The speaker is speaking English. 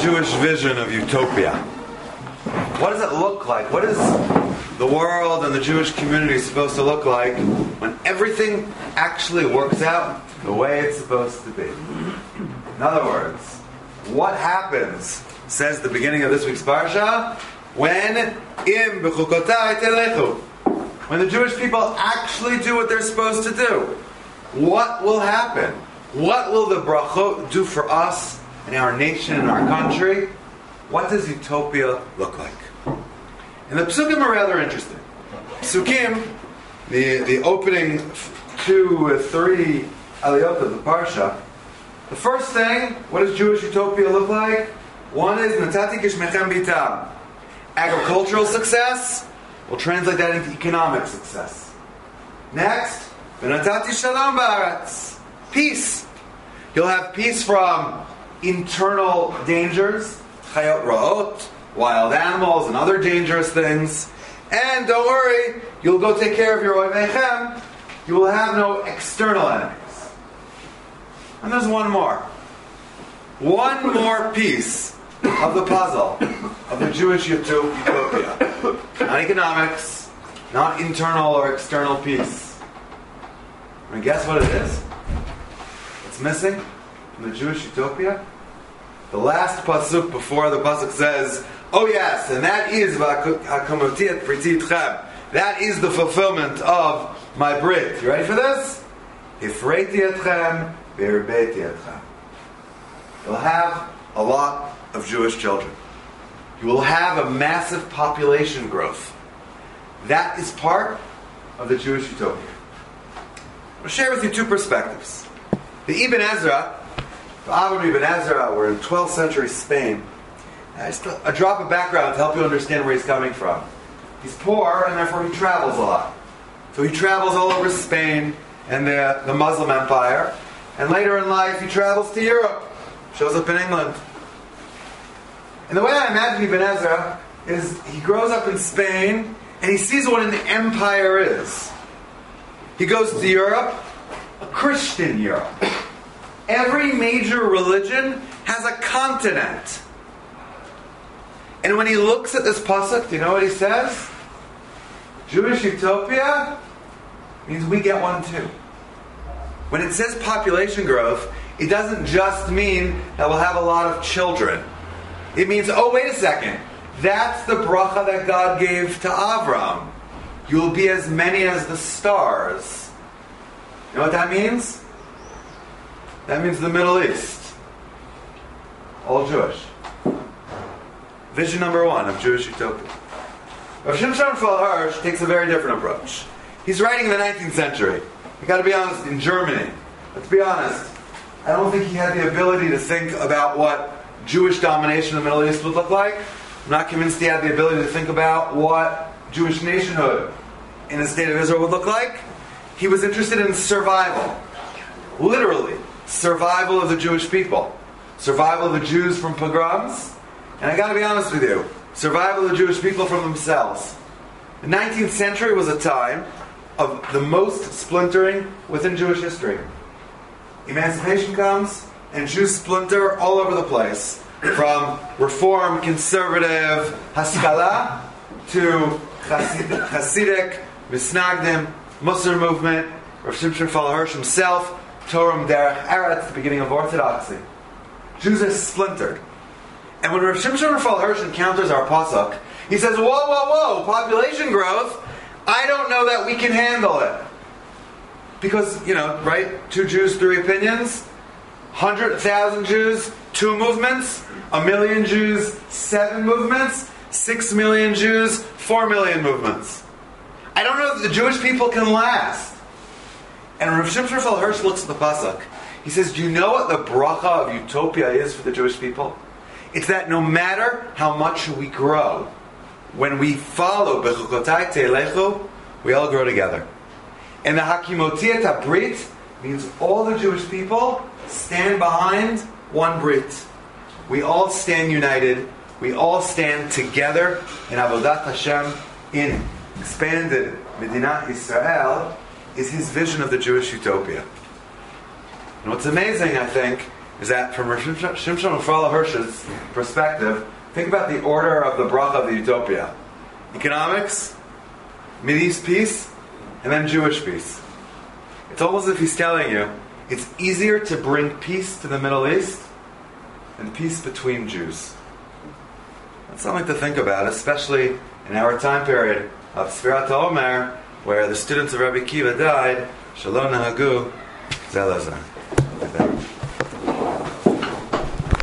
Jewish vision of utopia? What does it look like? What is the world and the Jewish community supposed to look like when everything actually works out the way it's supposed to be? In other words, what happens, says the beginning of this week's parsha, when the Jewish people actually do what they're supposed to do? What will happen? What will the brachot do for us and our nation and our country? What does utopia look like? And the psukim are rather interesting. Psukim, the opening 2 or 3 aliyot of the parsha. The first thing, what does Jewish utopia look like? One is natati kishmechem bitam. Agricultural success. We'll translate that into economic success. Next, v'natati shalom ba'aretz. Peace. You'll have peace from internal dangers, chayot ra'ot, wild animals and other dangerous things. And don't worry, you'll go take care of your oivechem. You will have no external enemies. And there's one more. One more piece of the puzzle of the Jewish utopia. Not economics, not internal or external peace. And guess what it is? What's missing from the Jewish utopia? The last pasuk before the pasuk says, oh yes, and that is that is the fulfillment of my brit. You ready for this? Ifreiti etchem v'irbeiti etchem. You'll have a lot of Jewish children. You will have a massive population growth. That is part of the Jewish utopia. I'll share with you 2 perspectives. The Ibn Ezra, the Avram Ibn Ezra, were in 12th century Spain. Just a drop of background to help you understand where he's coming from. He's poor, and therefore he travels a lot. So he travels all over Spain and the Muslim Empire. And later in life, he travels to Europe. Shows up in England. And the way I imagine Ibn Ezra is he grows up in Spain and he sees what an empire is. He goes to Europe, a Christian Europe. Every major religion has a continent. And when he looks at this pasuk, do you know what he says? Jewish utopia means we get one too. When it says population growth, it doesn't just mean that we'll have a lot of children. It means, oh, wait a second. That's the bracha that God gave to Avram. You'll be as many as the stars. You know what that means? That means the Middle East. All Jewish. Vision number 1 of Jewish utopia. Rav Shimshon Raphael Hirsch takes a very different approach. He's writing in the 19th century. You got to be honest, in Germany. Let's be honest. I don't think he had the ability to think about what Jewish domination of the Middle East would look like. I'm not convinced he had the ability to think about what Jewish nationhood in the state of Israel would look like. He was interested in survival. Literally, survival of the Jewish people. Survival of the Jews from pogroms. And I got to be honest with you, survival of the Jewish people from themselves. The 19th century was a time of the most splintering within Jewish history. Emancipation comes, and Jews splinter all over the place. From Reform, Conservative, Haskalah, to Hasidic, Misnagdim, Musar movement, Rav Shimshon Raphael Hirsch himself, Torah Derech Eretz, the beginning of Orthodoxy. Jews are splintered. And when Rav Shimshon Raphael Hirsch encounters our pasuk, he says, whoa, population growth, I don't know that we can handle it. Because, right? 2 Jews, 3 opinions. 100,000 Jews, 2 movements. 1 million Jews, 7 movements. 6 million Jews, 4 million movements. I don't know if the Jewish people can last. And Rav Shimshon Raphael Hirsch looks at the pasuk. He says, do you know what the bracha of utopia is for the Jewish people? It's that no matter how much we grow, when we follow Bechukotai Teilechu, we all grow together. And the Hakimotiet HaBrit means all the Jewish people stand behind one Brit. We all stand united. We all stand together in Avodat Hashem in expanded Medinat Israel is his vision of the Jewish utopia. And what's amazing, I think, is that from Shimshon Ufrala Hirsch's perspective, think about the order of the bracha of the utopia. Economics, Mideast peace, and then Jewish peace. It's almost as if he's telling you, it's easier to bring peace to the Middle East than peace between Jews. That's something to think about, especially in our time period of Sfirat HaOmer, where the students of Rabbi Kiva died, Shalom Nahagu Zelazar.